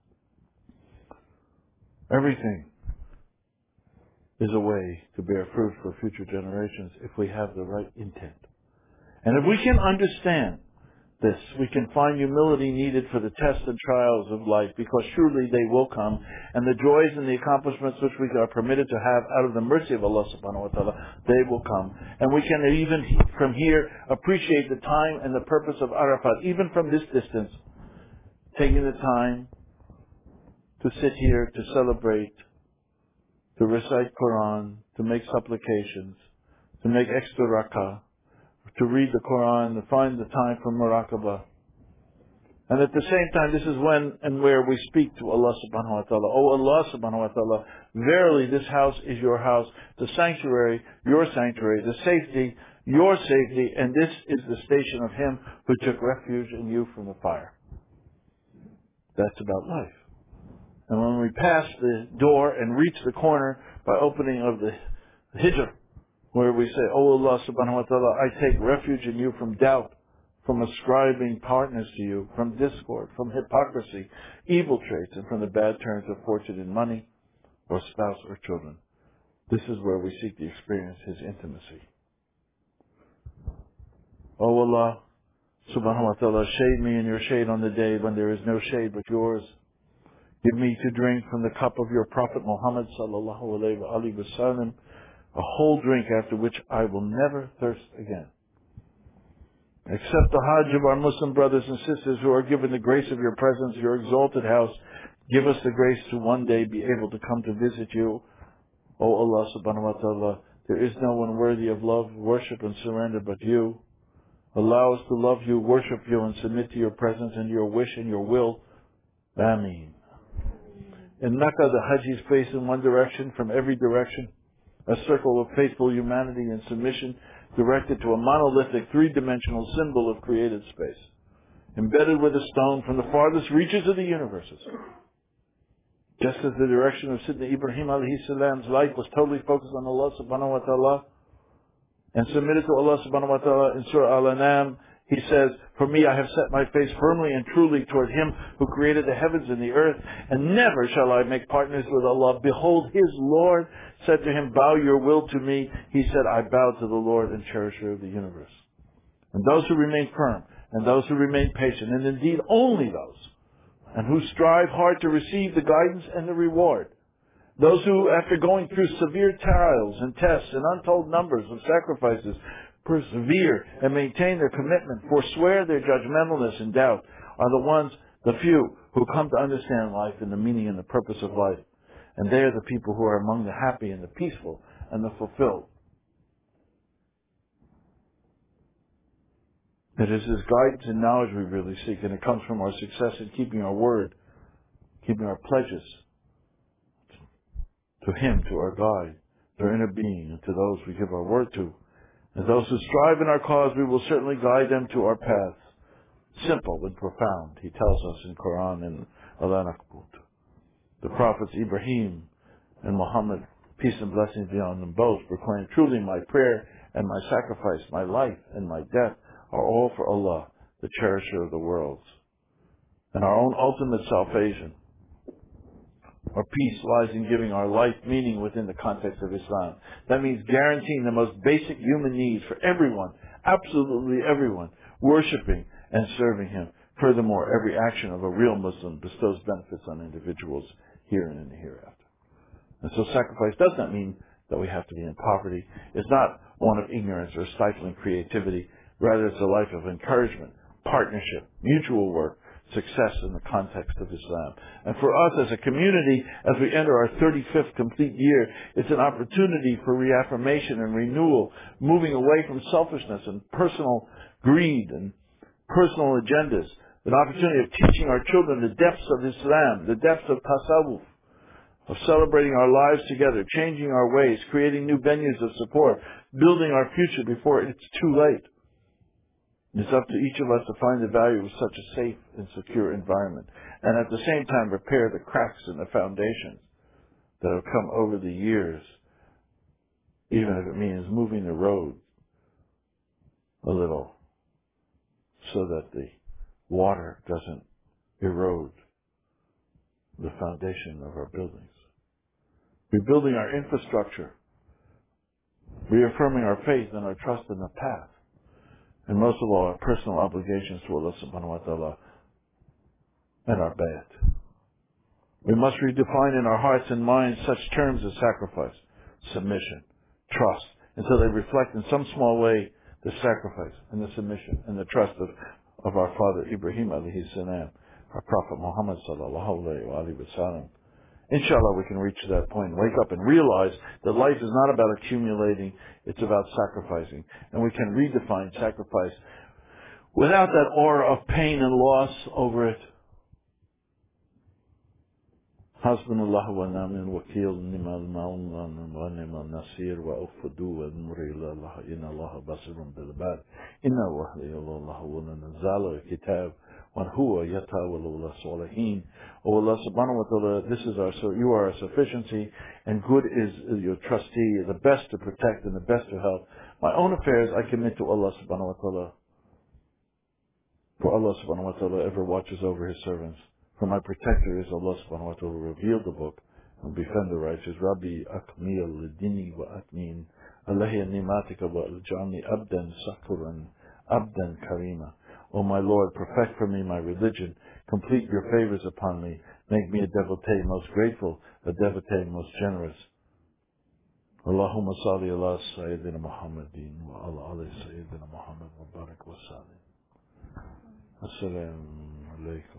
Everything is a way to bear fruit for future generations if we have the right intent. And if we can understand this, we can find humility needed for the tests and trials of life, because surely they will come, and the joys and the accomplishments which we are permitted to have out of the mercy of Allah subhanahu wa ta'ala, they will come. And we can even from here appreciate the time and the purpose of Arafat, even from this distance, taking the time to sit here, to celebrate, to recite Quran, to make supplications, to make extra rak'ah, to read the Quran, to find the time for muraqabah. And at the same time, this is when and where we speak to Allah subhanahu wa ta'ala. Oh Allah subhanahu wa ta'ala, verily this house is your house, the sanctuary, your sanctuary, the safety, your safety, and this is the station of Him who took refuge in you from the fire. That's about life. And when we pass the door and reach the corner by opening of the hijr, where we say, Oh Allah subhanahu wa ta'ala, I take refuge in you from doubt, from ascribing partners to you, from discord, from hypocrisy, evil traits, and from the bad turns of fortune in money, or spouse, or children. This is where we seek to experience His intimacy. Oh Allah subhanahu wa ta'ala, shade me in your shade on the day when there is no shade but yours. Give me to drink from the cup of your Prophet Muhammad sallallahu alayhi wa sallam, a whole drink after which I will never thirst again. Accept the Hajj of our Muslim brothers and sisters who are given the grace of your presence, your exalted house. Give us the grace to one day be able to come to visit you. O Allah subhanahu wa ta'ala, there is no one worthy of love, worship and surrender but you. Allow us to love you, worship you, and submit to your presence and your wish and your will. Ameen. In Mecca, the Hajjis face in one direction from every direction, a circle of faithful humanity and submission directed to a monolithic three-dimensional symbol of created space, embedded with a stone from the farthest reaches of the universes. Just as the direction of Sidna Ibrahim alayhi salam's life was totally focused on Allah subhanahu wa ta'ala and submitted to Allah subhanahu wa ta'ala in Surah Al-An'am, he says, For me I have set my face firmly and truly toward Him who created the heavens and the earth, and never shall I make partners with Allah. Behold, his Lord said to him, Bow your will to me. He said, I bow to the Lord and cherisher of the universe. And those who remain firm, and those who remain patient, and indeed only those, and who strive hard to receive the guidance and the reward, those who, after going through severe trials and tests and untold numbers of sacrifices, persevere and maintain their commitment, forswear their judgmentalness and doubt, are the ones, the few, who come to understand life and the meaning and the purpose of life. And they are the people who are among the happy and the peaceful and the fulfilled. It is His guidance and knowledge we really seek, and it comes from our success in keeping our word, keeping our pledges to Him, to our guide, to our inner being, and to those we give our word to. And those who strive in our cause, we will certainly guide them to our path. Simple and profound, He tells us in Quran and Al-Ankabut. The prophets Ibrahim and Muhammad, peace and blessings be on them both, proclaim, Truly my prayer and my sacrifice, my life and my death are all for Allah, the cherisher of the worlds. And our own ultimate salvation, or peace, lies in giving our life meaning within the context of Islam. That means guaranteeing the most basic human needs for everyone, absolutely everyone, worshipping and serving Him. Furthermore, every action of a real Muslim bestows benefits on individuals here and in the hereafter. And so sacrifice does not mean that we have to be in poverty. It's not one of ignorance or stifling creativity. Rather, it's a life of encouragement, partnership, mutual work, success in the context of Islam. And for us as a community, as we enter our 35th complete year, it's an opportunity for reaffirmation and renewal, moving away from selfishness and personal greed and personal agendas, an opportunity of teaching our children the depths of Islam, the depths of tasawwuf, of celebrating our lives together, changing our ways, creating new venues of support, building our future before it's too late. It's up to each of us to find the value of such a safe and secure environment, and at the same time repair the cracks in the foundations that have come over the years, even if it means moving the road a little so that the water doesn't erode the foundation of our buildings. Rebuilding our infrastructure, reaffirming our faith and our trust in the path, and most of all, our personal obligations to Allah subhanahu wa ta'ala and our bayat. We must redefine in our hearts and minds such terms as sacrifice, submission, trust, until they reflect in some small way the sacrifice and the submission and the trust of our father Ibrahim alayhi salam, our Prophet Muhammad sallallahu alayhi wa sallam. Inshallah, we can reach that point, wake up and realize that life is not about accumulating, it's about sacrificing. And we can redefine sacrifice without that aura of pain and loss over it. Hasbunallah wa ni'mal wakeel, ni'mal mawla wa ni'mal nasir wa ufdu wa nuri Allah inna Allah basirun bil ibad inna wahyi Allah wa nazala kitab wa huwa yatawalla salihin. O Allah subhanahu wa ta'ala, this is you are our sufficiency, and good is your trustee, the best to protect and the best to help. My own affairs I commit to Allah subhanahu wa ta'ala, for Allah subhanahu wa ta'ala ever watches over His servants. For my protector is Allah subhanahu wa ta'ala, reveal the book and befriend the righteous. Rabbi akmil lidini wa atmin alayhi nimatika wa aljani abdan sakuran abdan karima. O my Lord, perfect for me my religion, complete your favors upon me, make me a devotee most grateful, a devotee most generous. Allahumma salli ala Sayyidina Muhammadin wa ala ali Sayyidina Muhammad wa barak wa sallim. Assalamu alaikum.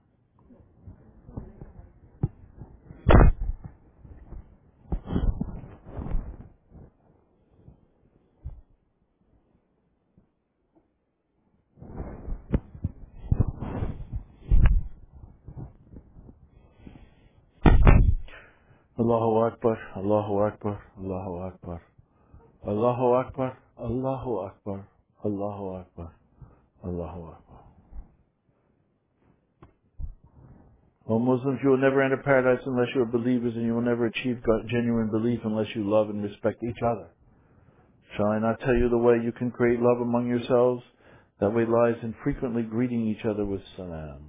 Allahu Akbar, Allahu Akbar, Allahu Akbar, Allahu Akbar, Allahu Akbar, Allahu Akbar, Allahu Akbar. O Muslims, you will never enter paradise unless you are believers, and you will never achieve genuine belief unless you love and respect each other. Shall I not tell you the way you can create love among yourselves? That way lies in frequently greeting each other with salam.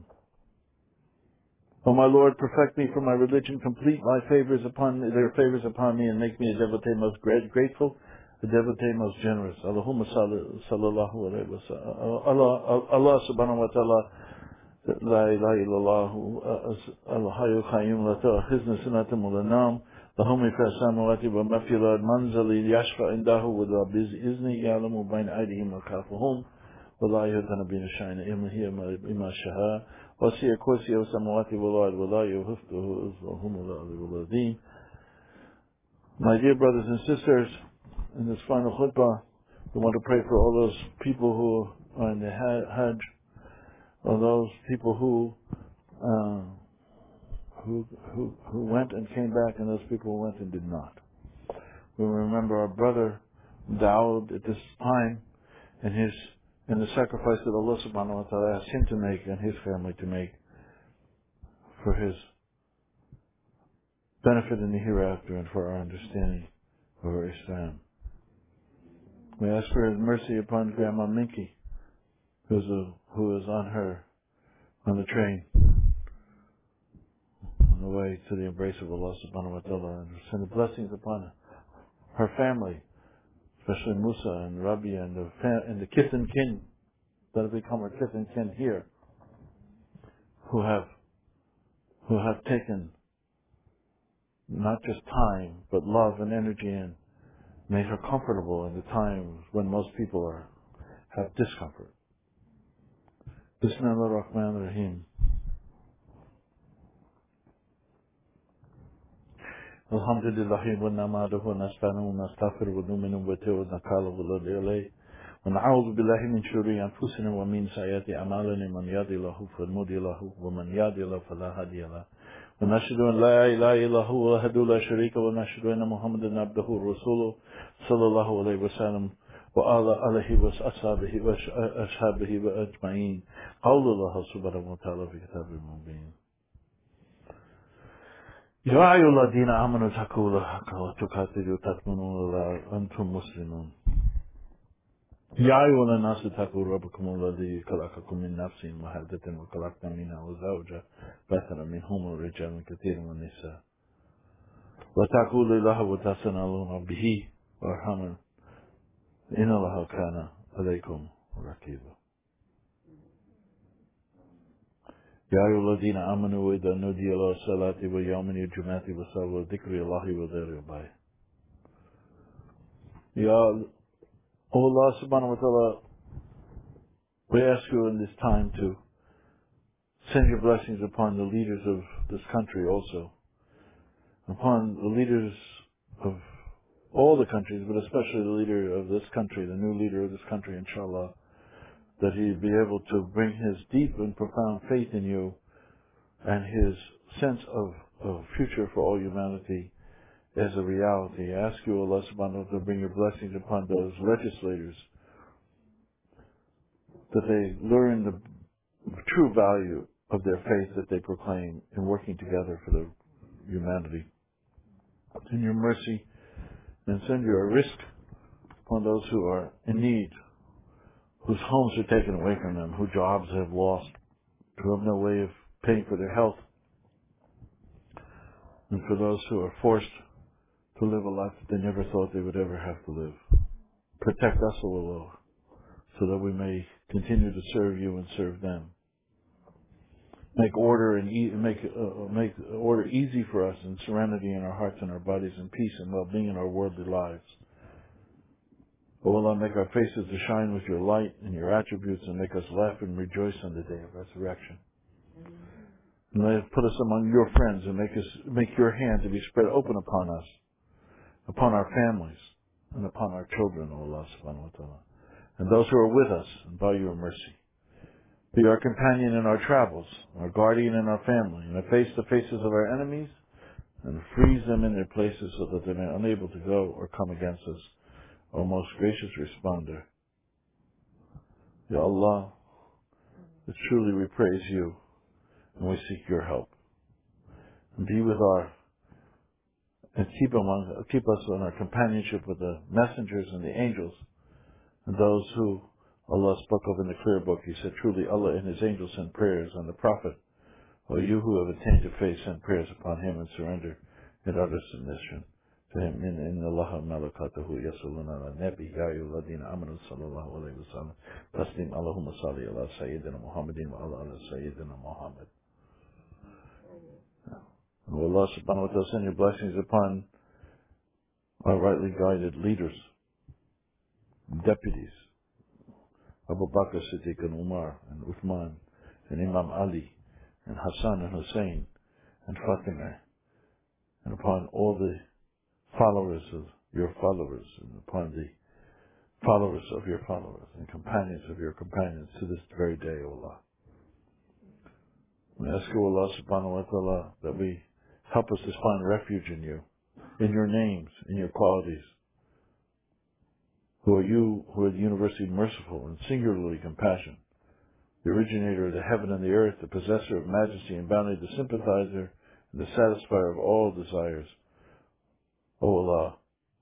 O my Lord, perfect me for my religion, complete their favors upon me, and make me a devotee most grateful, a devotee most generous. Allahumma sallallahu alayhi wa sallam. Allah subhanahu wa ta'ala, la ilaha illallah, al-hayyu qayyum, la ta'akhizna sinatum wa la nam, lahum fi samawati wa ma fi al-ard, manzali yashfa indahu wa la bi'izni ya'lamu bayna aydihim wa khalfahum. ولا يهدنا بين الشأن إمه إما شاء وسيع كرسي السماوات والأرض ولا يهفته هم الذين. My dear brothers and sisters, in this final khutbah, we want to pray for all those people who are in the Hajj, or those people who went and came back, and those people who went and did not. We remember our brother Dawood at this time, and the sacrifice that Allah subhanahu wa ta'ala asked him to make and his family to make for his benefit in the hereafter and for our understanding of our Islam. We ask for His mercy upon Grandma Minky, who is on the train on the way to the embrace of Allah subhanahu wa ta'ala, and send the blessings upon her family, especially Musa and Rabbi and the kith and kin that have become our kith and kin here, who have taken not just time but love and energy and made her comfortable in the times when most people have discomfort. Bismillah ar-Rahman ar-Rahim. Alhamdulillah wa namaduhu wa nasta'inu wa nastaghfiruhu wa nu'minu bihi wa naqalu ilayhi wa na'udhu billahi min shururi anfusina wa min sayyiati a'malina man yahdihillahu fala mudilla lahu wa man yudlil fala hadiya lahu wa nashhadu an la ilaha illa huwa wahdahu la sharika lahu wa nashhadu anna Muhammadan abduhu wa rasuluhu sallallahu alayhi wa sallam وعلى آله وأصحابه وأصحابه وأجمعين. قول الله سبحانه وتعالى في كتاب المبين. يا أيها الذين آمنوا اتقوا الله حق تقاته وتؤمنون بالله أنتم مسلمون. يا أيها الناس اتقوا ربكم الذي خلقكم من نفس واحدة وخلق منها زوجها بث منهما رجالا كثيرا ونساء واتقوا الله وتساءلون به وارحموا إن الله كان عليكم رقيبا. يا أيها الذين آمنوا إذا نودي للصلاة ويوم الجمعة فاسعوا ذكر الله وذروا البيع. Ya Allah subhanahu wa ta'ala, we ask you in this time to send your blessings upon the leaders of this country also, upon the leaders of all the countries, but especially the leader of this country, the new leader of this country, inshallah, that he be able to bring his deep and profound faith in you and his sense of future for all humanity as a reality. I ask you, Allah subhanahu wa ta'ala, to bring your blessings upon those legislators, that they learn the true value of their faith that they proclaim in working together for the humanity. In your mercy, and send your risk upon those who are in need, whose homes are taken away from them, whose jobs have lost, who have no way of paying for their health, and for those who are forced to live a life that they never thought they would ever have to live. Protect us, O Lord, so that we may continue to serve you and serve them. Make order make order easy for us, and serenity in our hearts and our bodies, and peace and well-being in our worldly lives. O Allah, make our faces to shine with your light and your attributes, and make us laugh and rejoice on the day of resurrection. And put us among your friends, and make your hand to be spread open upon us, upon our families, and upon our children, O Allah subhanahu wa ta'ala, and those who are with us, and by your mercy. Be our companion in our travels, our guardian in our family, and face the faces of our enemies, and freeze them in their places so that they may be unable to go or come against us. O most gracious responder. Ya Allah, that truly we praise you, and we seek your help. And be with and keep us in our companionship with the messengers and the angels, and those who Allah spoke of in the clear book. He said, truly Allah and his angels send prayers on the Prophet. O you who have attained to faith, send prayers upon him and surrender in utter submission to him. Inna Allaha malakatahu yasaluna ala nabi ya ayyuhalladhina amanu sallallahu alayhi wa sallam. Taslim Allahumma salli ala Sayyidina Muhammadin wa ala Sayyidina Muhammad. And Allah subhanahu wa ta'ala, send your blessings upon our rightly guided leaders, deputies, Abu Bakr, Siddiq, and Umar, and Uthman, and Imam Ali, and Hassan and Hussein, and Fatima, and upon all the followers of your followers, and upon the followers of your followers, and companions of your companions to this very day, O Allah. We ask you, Allah subhanahu wa ta'ala, that we help us to find refuge in you, in your names, in your qualities, who are universally merciful and singularly compassionate, the originator of the heaven and the earth, the possessor of majesty and bounty, the sympathizer and the satisfier of all desires. O Allah,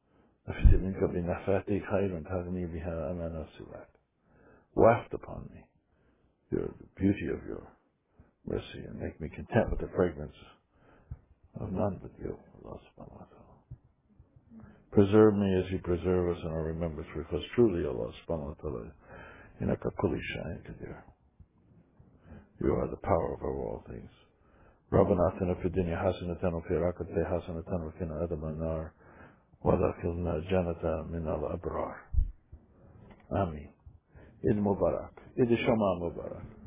waft upon me the beauty of your mercy, and make me content with the fragrance of none but you, Allah subhanahu wa ta'ala. Preserve me as you preserve us in our remembrance, because truly, Allah subhanahu wa ta'ala, innaka kulli shay'in qadir. You are the power over all things. ربنا آتنا في الدنيا حسنة وفي الآخرة حسنة وقنا عذاب النار وادخلنا الجنة من الأبرار. آمين. Eid Mubarak. Eid Shama Mubarak.